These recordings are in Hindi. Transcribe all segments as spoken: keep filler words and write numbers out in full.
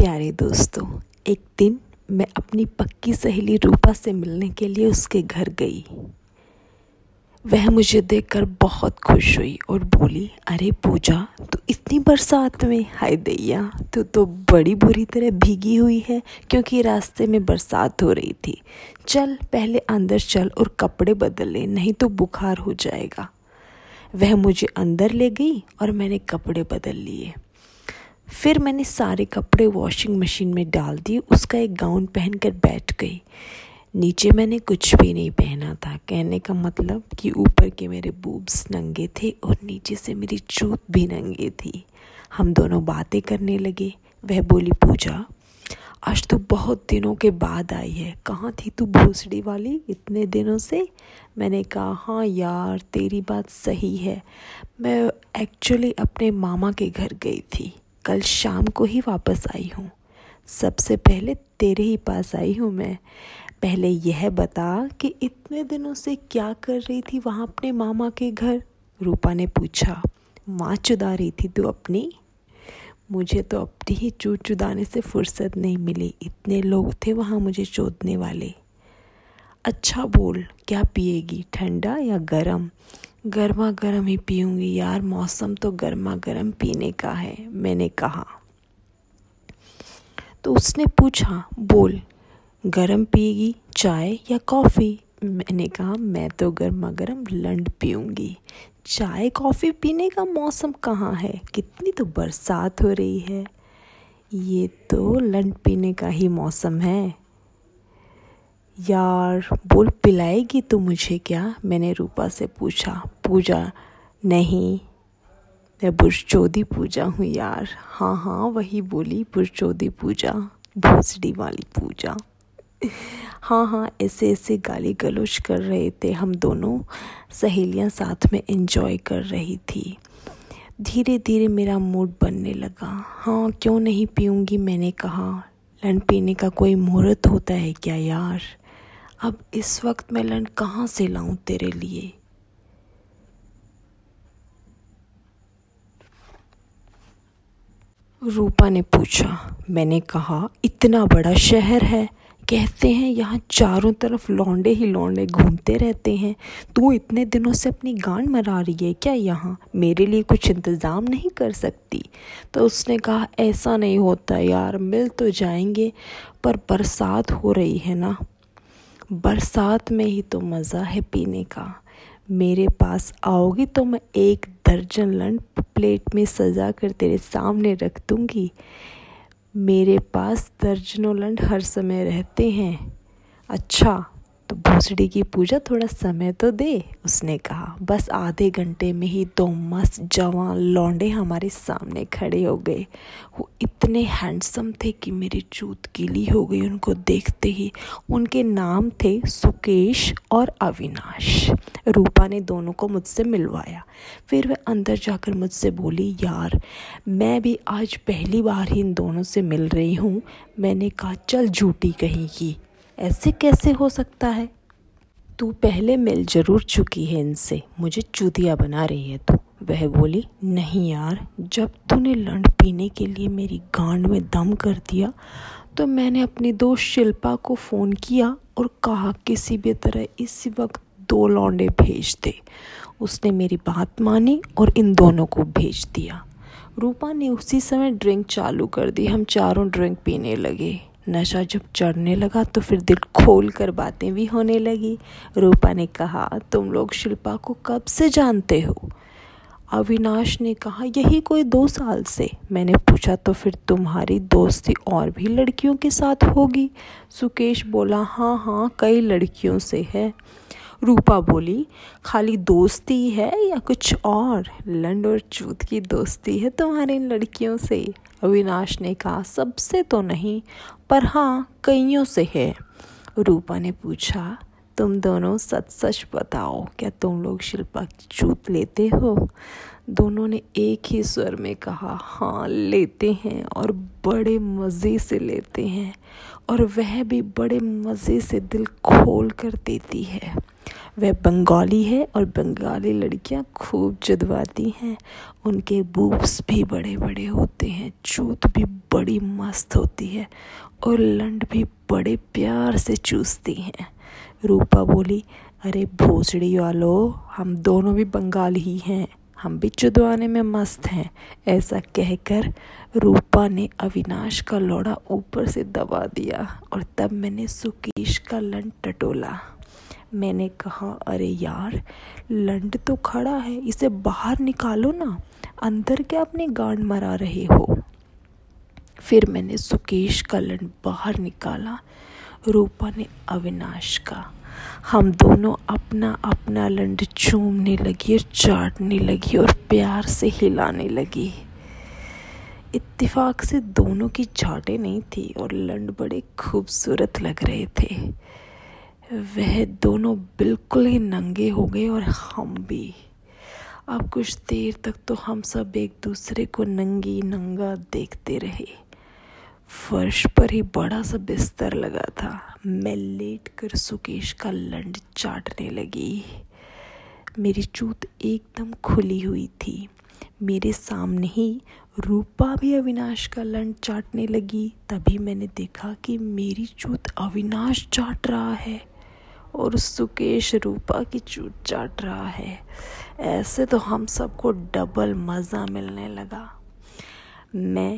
प्यारे दोस्तों, एक दिन मैं अपनी पक्की सहेली रूपा से मिलने के लिए उसके घर गई। वह मुझे देखकर बहुत खुश हुई और बोली, अरे पूजा, तू इतनी बरसात में, हाय दैया, तू तो बड़ी बुरी तरह भीगी हुई है क्योंकि रास्ते में बरसात हो रही थी। चल पहले अंदर चल और कपड़े बदल ले, नहीं तो बुखार हो जाएगा। वह मुझे अंदर ले गई और मैंने कपड़े बदल लिए। फिर मैंने सारे कपड़े वॉशिंग मशीन में डाल दिए। उसका एक गाउन पहनकर बैठ गई। नीचे मैंने कुछ भी नहीं पहना था, कहने का मतलब कि ऊपर के मेरे बूब्स नंगे थे और नीचे से मेरी चूत भी नंगी थी। हम दोनों बातें करने लगे। वह बोली, पूजा, आज तो बहुत दिनों के बाद आई है, कहाँ थी तू भोसड़ी वाली इतने दिनों से? मैंने कहा, हाँ यार, तेरी बात सही है, मैं एक्चुअली अपने मामा के घर गई थी, कल शाम को ही वापस आई हूँ। सबसे पहले तेरे ही पास आई हूँ मैं। पहले यह बता कि इतने दिनों से क्या कर रही थी वहाँ अपने मामा के घर? रूपा ने पूछा। माँ चुदा रही थी तू अपनी? मुझे तो अपनी ही चूत चुदाने से फुर्सत नहीं मिली, इतने लोग थे वहाँ मुझे चोदने वाले। अच्छा बोल, क्या पिएगी, ठंडा या गरम? गर्मा गर्म ही पीऊँगी यार, मौसम तो गर्मा गर्म पीने का है, मैंने कहा। तो उसने पूछा, बोल, गरम पिएगी चाय या कॉफ़ी? मैंने कहा, मैं तो गर्मा गर्म लंड पीऊँगी, चाय कॉफ़ी पीने का मौसम कहाँ है, कितनी तो बरसात हो रही है, ये तो लंड पीने का ही मौसम है। यार बोल, पिलाएगी तू मुझे क्या? मैंने रूपा से पूछा। पूजा, नहीं, मैं बुरचोदी पूजा हूँ यार। हाँ हाँ वही बोली, बुरचोदी पूजा, भोसड़ी वाली पूजा। हाँ हाँ ऐसे ऐसे गाली गलौज कर रहे थे हम दोनों, सहेलियाँ साथ में एंजॉय कर रही थी। धीरे धीरे मेरा मूड बनने लगा। हाँ क्यों नहीं पीऊँगी, मैंने कहा। लंड पीने का कोई मुहूर्त होता है क्या यार? अब इस वक्त मैं लंड कहाँ से लाऊं तेरे लिए? रूपा ने पूछा। मैंने कहा, इतना बड़ा शहर है, कहते हैं यहाँ चारों तरफ लौंडे ही लौंडे घूमते रहते हैं, तू इतने दिनों से अपनी गांड मरा रही है क्या यहाँ? मेरे लिए कुछ इंतज़ाम नहीं कर सकती? तो उसने कहा, ऐसा नहीं होता यार, मिल तो जाएंगे, पर बरसात हो रही है ना, बरसात में ही तो मज़ा है पीने का। मेरे पास आओगी तो मैं एक दर्जन लंड प्लेट में सजा कर तेरे सामने रख दूँगी। मेरे पास दर्जनों लंड हर समय रहते हैं। अच्छा तो भोसड़ी की पूजा, थोड़ा समय तो दे, उसने कहा। बस आधे घंटे में ही दो मस्त जवान लौंडे हमारे सामने खड़े हो गए। वो इतने हैंडसम थे कि मेरी चूत गीली हो गई उनको देखते ही। उनके नाम थे सुकेश और अविनाश। रूपा ने दोनों को मुझसे मिलवाया। फिर वह अंदर जाकर मुझसे बोली, यार मैं भी आज पहली बार ही इन दोनों से मिल रही हूँ। मैंने कहा, चल झूठी कहीं की, ऐसे कैसे हो सकता है? तू पहले मिल जरूर चुकी है इनसे, मुझे चूतिया बना रही है तू। वह बोली, नहीं यार, जब तूने लंड पीने के लिए मेरी गांड में दम कर दिया तो मैंने अपनी दोस्त शिल्पा को फ़ोन किया और कहा किसी भी तरह इसी वक्त दो लौंडे भेज दे। उसने मेरी बात मानी और इन दोनों को भेज दिया। रूपा ने उसी समय ड्रिंक चालू कर दी। हम चारों ड्रिंक पीने लगे। नशा जब चढ़ने लगा तो फिर दिल खोल कर बातें भी होने लगी। रूपा ने कहा, तुम लोग शिल्पा को कब से जानते हो? अविनाश ने कहा, यही कोई दो साल से। मैंने पूछा, तो फिर तुम्हारी दोस्ती और भी लड़कियों के साथ होगी? सुकेश बोला, हाँ हाँ कई लड़कियों से है। रूपा बोली, खाली दोस्ती है या कुछ और? लंड और चूत की दोस्ती है तुम्हारी इन लड़कियों से? अविनाश ने कहा, सबसे तो नहीं, पर हाँ कईयों से है। रूपा ने पूछा, तुम दोनों सच सच बताओ, क्या तुम लोग शिल्पा की चूत लेते हो? दोनों ने एक ही स्वर में कहा, हाँ लेते हैं, और बड़े मज़े से लेते हैं, और वह भी बड़े मज़े से दिल खोल कर देती है। वह बंगाली है और बंगाली लड़कियां खूब जुदवाती हैं। उनके बूब्स भी बड़े बड़े होते हैं, चूत भी बड़ी मस्त होती है और लंड भी बड़े प्यार से चूसती हैं। रूपा बोली, अरे भोसड़ी वालों, हम दोनों भी बंगाली ही हैं, हम भी चुदवाने में मस्त हैं। ऐसा कहकर रूपा ने अविनाश का लौड़ा ऊपर से दबा दिया और तब मैंने सुकेश का लंड टटोला। मैंने कहा, अरे यार, लंड तो खड़ा है, इसे बाहर निकालो ना, अंदर क्या अपनी गांड मरा रहे हो। फिर मैंने सुकेश का लंड बाहर निकाला, रूपा ने अविनाश का। हम दोनों अपना अपना लंड चूमने लगी और चाटने लगी और प्यार से हिलाने लगी। इत्तेफाक से दोनों की चाटें नहीं थी और लंड बड़े खूबसूरत लग रहे थे। वह दोनों बिल्कुल ही नंगे हो गए और हम भी। अब कुछ देर तक तो हम सब एक दूसरे को नंगी नंगा देखते रहे। फर्श पर ही बड़ा सा बिस्तर लगा था। मैं लेट कर सुकेश का लंड चाटने लगी। मेरी चूत एकदम खुली हुई थी। मेरे सामने ही रूपा भी अविनाश का लंड चाटने लगी। तभी मैंने देखा कि मेरी चूत अविनाश चाट रहा है और सुकेश रूपा की चूत चाट रहा है। ऐसे तो हम सबको डबल मज़ा मिलने लगा। मैं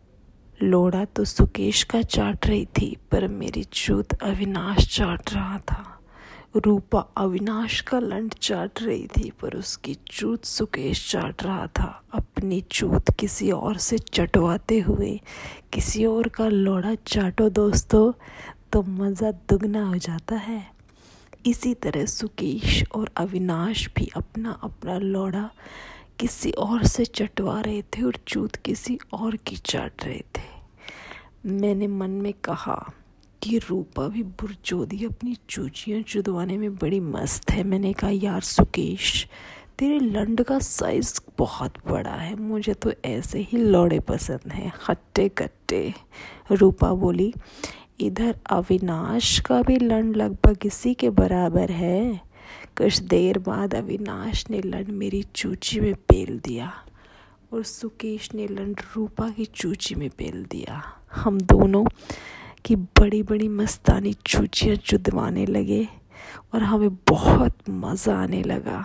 लोड़ा तो सुकेश का चाट रही थी, पर मेरी चूत अविनाश चाट रहा था। रूपा अविनाश का लंड चाट रही थी, पर उसकी चूत सुकेश चाट रहा था। अपनी चूत किसी और से चटवाते हुए किसी और का लोड़ा चाटो दोस्तों, तो मज़ा दुगना हो जाता है। इसी तरह सुकेश और अविनाश भी अपना अपना लोड़ा किसी और से चटवा रहे थे और चूत किसी और की चाट रहे थे। मैंने मन में कहा कि रूपा भी बुरचोदी अपनी चूचियाँ चुदवाने में बड़ी मस्त है। मैंने कहा, यार सुकेश, तेरे लंड का साइज़ बहुत बड़ा है, मुझे तो ऐसे ही लौड़े पसंद हैं, खट्टे कट्टे। रूपा बोली, इधर अविनाश का भी लंड लगभग इसी के बराबर है। कुछ देर बाद अविनाश ने लंड मेरी चूची में पेल दिया और सुकेश ने लंड रूपा की चूची में पेल दिया। हम दोनों की बड़ी बड़ी मस्तानी चूचियाँ चुदवाने लगे और हमें बहुत मज़ा आने लगा।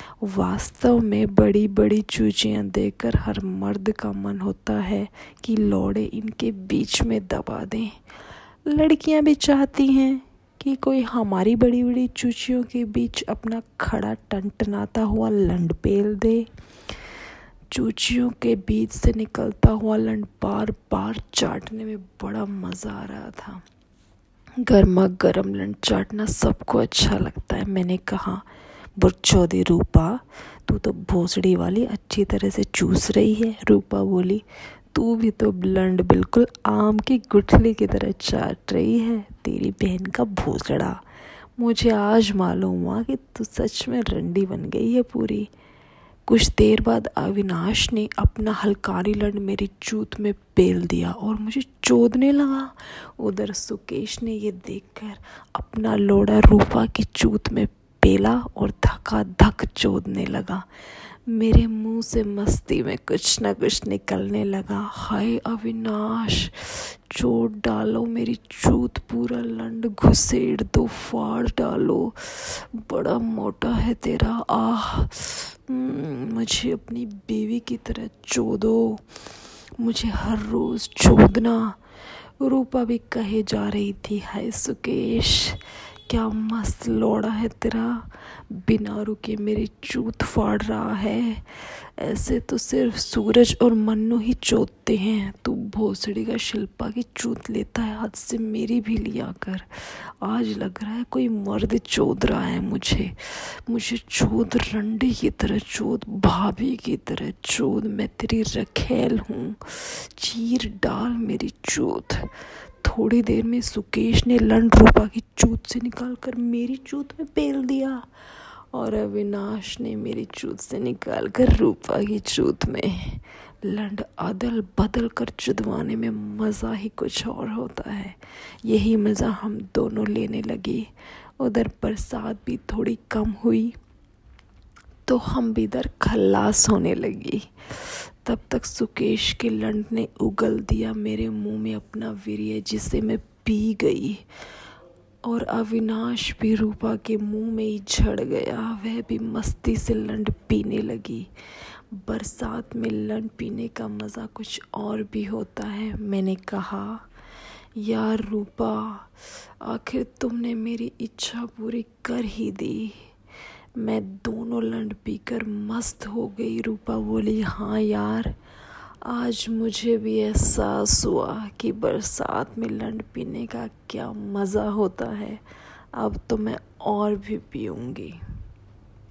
वास्तव में बड़ी बड़ी चूचियाँ देखकर हर मर्द का मन होता है कि लौड़े इनके बीच में दबा दें। लड़कियाँ भी चाहती हैं कि कोई हमारी बड़ी बड़ी चूचियों के बीच अपना खड़ा टनटनाता हुआ लंड पेल दे। चूचियों के बीच से निकलता हुआ लंड बार बार चाटने में बड़ा मज़ा आ रहा था। गर्मा गर्म लंड चाटना सबको अच्छा लगता है। मैंने कहा, बुरचौदी रूपा, तू तो भोसड़ी वाली अच्छी तरह से चूस रही है। रूपा बोली, तू भी तो लंड बिल्कुल आम की गुठली की तरह चाट रही है, तेरी बहन का भोसड़ा। मुझे आज मालूम हुआ कि तू सच में रंडी बन गई है पूरी। कुछ देर बाद अविनाश ने अपना हलकारी लंड मेरी चूत में पेल दिया और मुझे चोदने लगा। उधर सुकेश ने ये देखकर अपना लोड़ा रूपा की चूत में पेला और धक्का धक चोदने लगा। मेरे मुंह से मस्ती में कुछ न कुछ निकलने लगा। हाय अविनाश, चोट डालो मेरी चूत, पूरा लंड घुसेड़ दो, फाड़ डालो, बड़ा मोटा है तेरा। आह, मुझे अपनी बीवी की तरह चोदो, मुझे हर रोज़ चोदना। रूपा भी कहे जा रही थी, हाय सुकेश, क्या मस्त लोड़ा है तेरा, बिना रुके मेरी चूत फाड़ रहा है। ऐसे तो सिर्फ सूरज और मन्नू ही चोदते हैं, तू भोसड़ी का शिल्पा की चूत लेता है, आज से मेरी भी लिया कर। आज लग रहा है कोई मर्द चोद रहा है मुझे। मुझे चोद, रंडी की तरह चोद, भाभी की तरह चोद, मैं तेरी रखेल हूँ, चीर डाल मेरी चूत। थोड़ी देर में सुकेश ने लंड रूपा की चूत से निकालकर मेरी चूत में पेल दिया और अविनाश ने मेरी चूत से निकालकर रूपा की चूत में। लंड अदल बदल कर चुदवाने में मज़ा ही कुछ और होता है। यही मज़ा हम दोनों लेने लगे। उधर बरसात भी थोड़ी कम हुई तो हम भी इधर खल्लास होने लगी। तब तक सुकेश के लंड ने उगल दिया मेरे मुंह में अपना वीर्य, जिसे मैं पी गई। और अविनाश भी रूपा के मुंह में ही झड़ गया। वह भी मस्ती से लंड पीने लगी। बरसात में लंड पीने का मज़ा कुछ और भी होता है। मैंने कहा, यार रूपा, आखिर तुमने मेरी इच्छा पूरी कर ही दी। मैं दोनों लंड पीकर मस्त हो गई। रूपा बोली, हाँ यार, आज मुझे भी एहसास हुआ कि बरसात में लंड पीने का क्या मज़ा होता है। अब तो मैं और भी पीऊँगी।